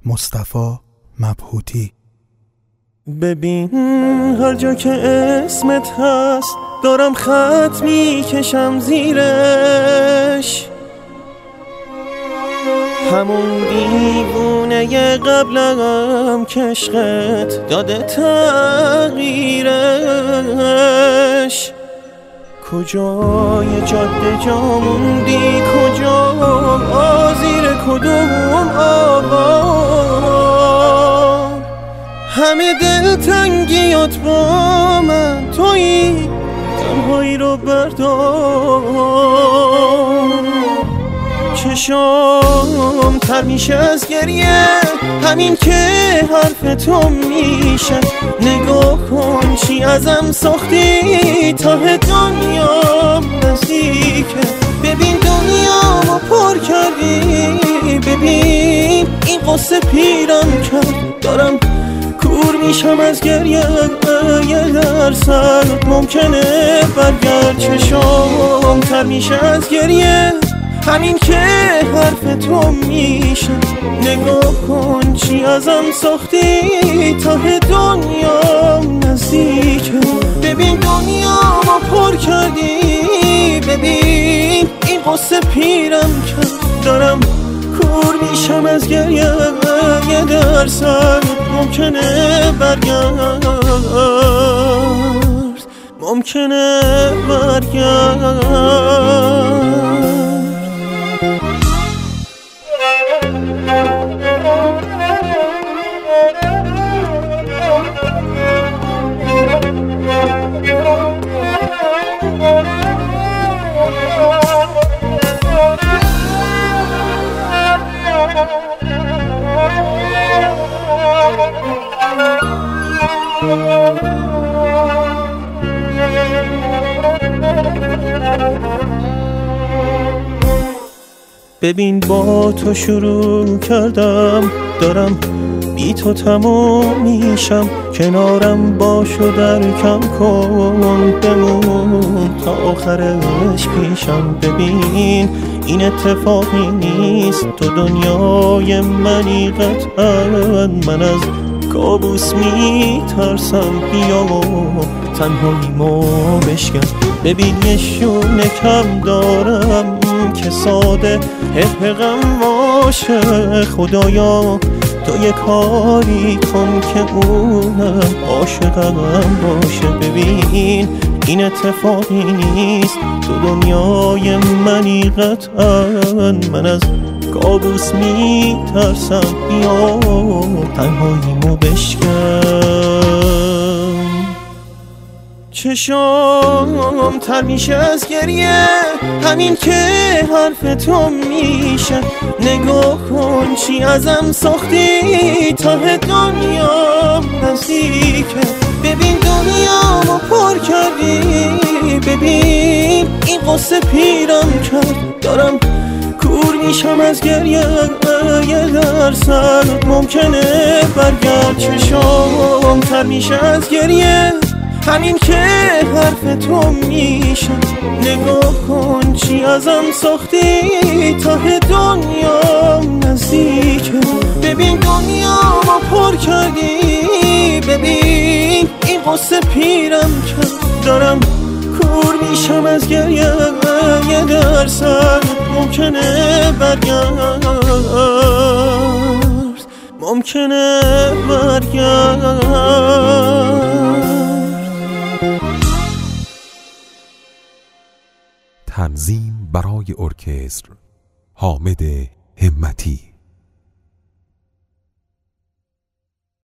مصطفی مبهوتی. ببین هر جا که اسمت هست دارم خط میکشم زیرش، همون دیوونه قبلم که عشقت داده تغییرش. کجای جاده جا موندی، کجا زیر کدوم آوار، همه دلتنگیات با من، تویی تنهایی رو بردار. چشام تر میشه از گریه همین که حرف تو میشه، نگاه کن چی ازم ساختی، ته دنیا نزدیکه. ببین دنیامو پر کردی، ببین این قصه پیرم کرد، دارم کور میشم از گریه. یه درصد ممکنه برگرد، چشام تر میشه از گریه همین که حرف تو میشه، نگاه کن چی ازم ساختی، ته دنیا نزدیکه. ببین دنیامو پر کردی، ببین این قصه پیرم کرد، دارم کور میشم از گریه. یه درصد ممکنه برگرد، ممکنه برگرد. ببین با تو شروع کردم، دارم بی تو تموم میشم، کنارم باش و در کم کن بمون تا آخرش پیشم. ببین این اتفاقی نیست، تو دنیای منی قطعا، من از کابوس میترسم، بیا تنهاییمو بشکن. ببین یه شونه کم دارم که ساده حقم باشه، خدایا تو یه کاری کن که اونم عاشقم باشه. ببین این اتفاقی نیست، تو دنیای منی قطعا، من از کابوس میترسم، بیا تنهاییمو بشکن. چشام تر میشه از گریه همین که حرف تو میشه، نگاه کن چی ازم ساختی، ته دنیا نزدیکه. ببین دنیامو پر کردی، ببین این قصه پیرم کرد، دارم کور میشم از گریه. یه درصد ممکنه برگرد، چشام تر میشه از گریه همین که حرف تو میشه، نگاه کن چی ازم ساختی، ته دنیا نزدیکه. ببین دنیامو پر کردی، ببین این قصه پیرم کرد، دارم کور میشم از گریه. یه درصد ممکنه برگرد، ممکنه برگرد. تنظیم برای ارکستر حامد همتی.